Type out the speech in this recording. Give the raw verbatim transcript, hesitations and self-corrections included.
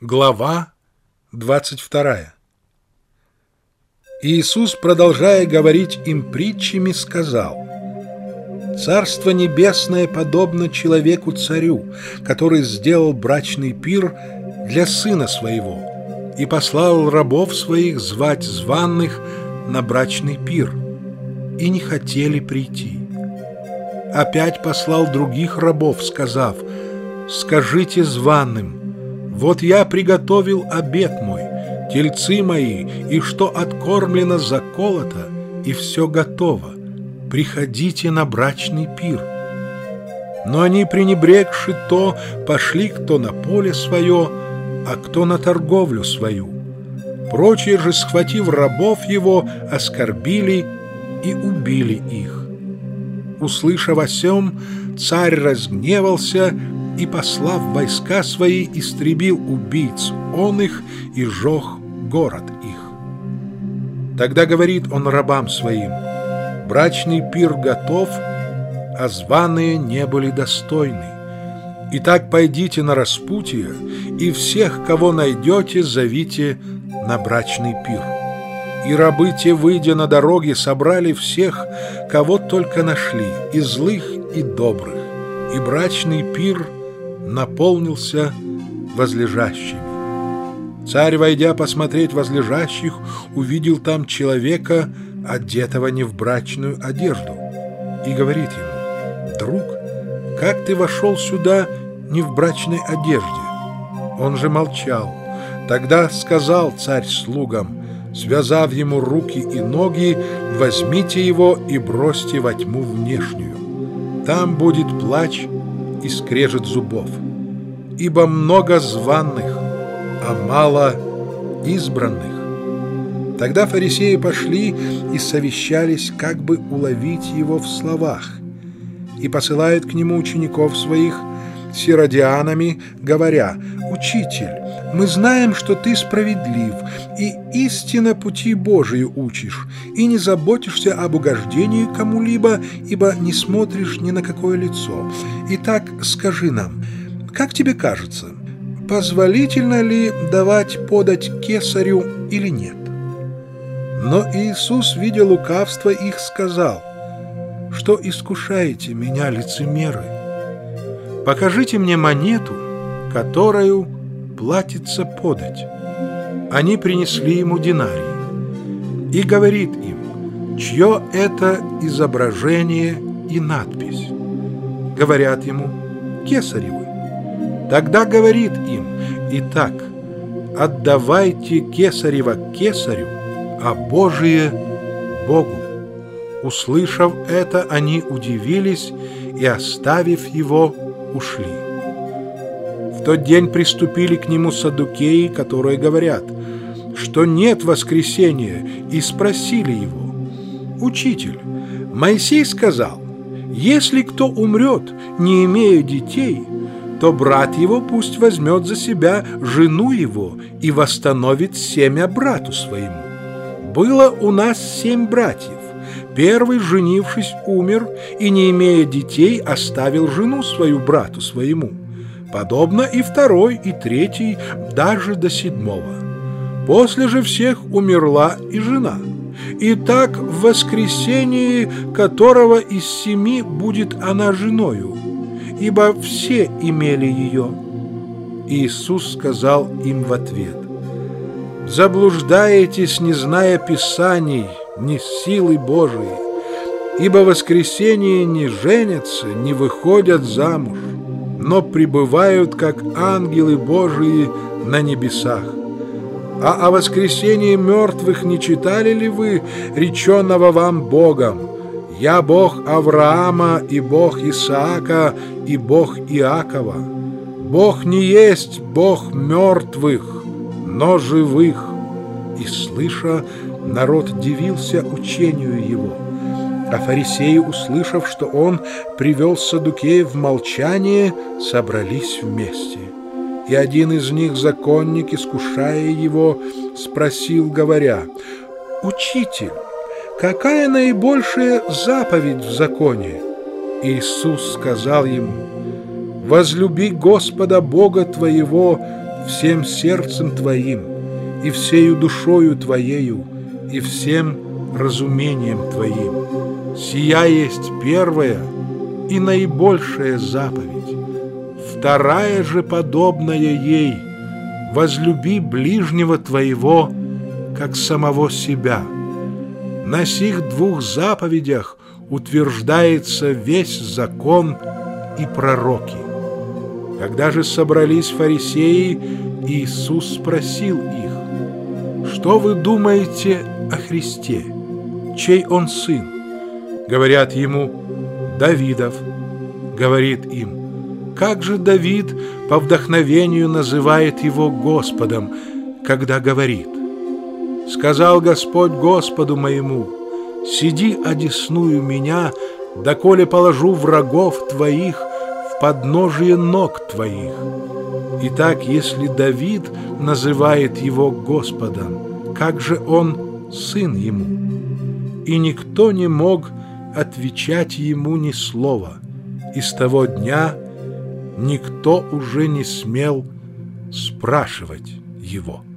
Глава двадцать вторая. Иисус, продолжая говорить им притчами, сказал: «Царство небесное подобно человеку-царю, который сделал брачный пир для сына своего и послал рабов своих звать званых на брачный пир, и не хотели прийти. Опять послал других рабов, сказав: скажите званым: вот я приготовил обед мой, тельцы мои, и что откормлено, заколото, и все готово. Приходите на брачный пир. Но они, пренебрегши то, пошли кто на поле свое, а кто на торговлю свою. Прочие же, схватив рабов его, оскорбили и убили их. Услышав о сем, царь разгневался и, послав войска свои, истребил убийц он их и сжег город их. Тогда говорит он рабам своим: брачный пир готов, а званые не были достойны. Итак, пойдите на распутье, и всех, кого найдете, зовите на брачный пир. И рабы те, выйдя на дороги, собрали всех, кого только нашли, и злых, и добрых, и брачный пир наполнился возлежащими. Царь, войдя посмотреть возлежащих, увидел там человека, одетого не в брачную одежду, и говорит ему: «Друг, как ты вошел сюда не в брачной одежде?» Он же молчал. Тогда сказал царь слугам, связав ему руки и ноги: возьмите его и бросьте во тьму внешнюю. Там будет плач и скрежет зубов, ибо много званых, а мало избранных. Тогда фарисеи пошли и совещались, как бы уловить его в словах, и посылают к нему учеников своих с Иродианами, говоря: «Учитель, мы знаем, что ты справедлив, и истинно пути Божию учишь, и не заботишься об угождении кому-либо, ибо не смотришь ни на какое лицо. Итак, скажи нам, как тебе кажется, позволительно ли давать подать кесарю или нет?» Но Иисус, видя лукавство их, сказал: «Что искушаете меня, лицемеры? Покажите мне монету, которую платится подать». Они принесли ему динарий, и говорит им: «Чье это изображение и надпись?» Говорят ему: «Кесаревы». Тогда говорит им: «Итак, отдавайте кесарево кесарю, а Божие Богу». Услышав это, они удивились и, оставив его, ушли. В тот день приступили к нему саддукеи, которые говорят, что нет воскресения, и спросили его: «Учитель, Моисей сказал: если кто умрет, не имея детей, то брат его пусть возьмет за себя жену его и восстановит семя брату своему. Было у нас семь братьев. Первый, женившись, умер, и, не имея детей, оставил жену свою брату своему. Подобно и второй, и третий, даже до седьмого. После же всех умерла и жена. И так в воскресении которого из семи будет она женою, ибо все имели ее». Иисус сказал им в ответ: «Заблуждаетесь, не зная Писаний, ни силы Божией, ибо в воскресенье не женятся, не выходят замуж, но пребывают, как ангелы Божии на небесах. А о воскресении мертвых не читали ли вы, реченного вам Богом: «Я Бог Авраама, и Бог Исаака, и Бог Иакова»? Бог не есть Бог мертвых, но живых». И, слыша, народ дивился учению его. А фарисеи, услышав, что он привел саддукеев в молчание, собрались вместе. И один из них, законник, искушая его, спросил, говоря: «Учитель, какая наибольшая заповедь в законе?» Иисус сказал ему: «Возлюби Господа Бога твоего всем сердцем твоим, и всею душою твоею, и всем разумением твоим. Сия есть первая и наибольшая заповедь. Вторая же подобная ей: возлюби ближнего твоего, как самого себя. На сих двух заповедях утверждается весь закон и пророки. Когда же собрались фарисеи, Иисус спросил их: что вы думаете о Христе? Чей он сын? Говорят ему: Давидов. Говорит им: как же Давид по вдохновению называет его Господом, когда говорит: сказал Господь Господу моему: сиди одесную меня, доколе положу врагов твоих в подножие ног твоих. Итак, если Давид называет его Господом, как же он сын ему? И никто не мог отвечать ему ни слова. И с того дня никто уже не смел спрашивать его.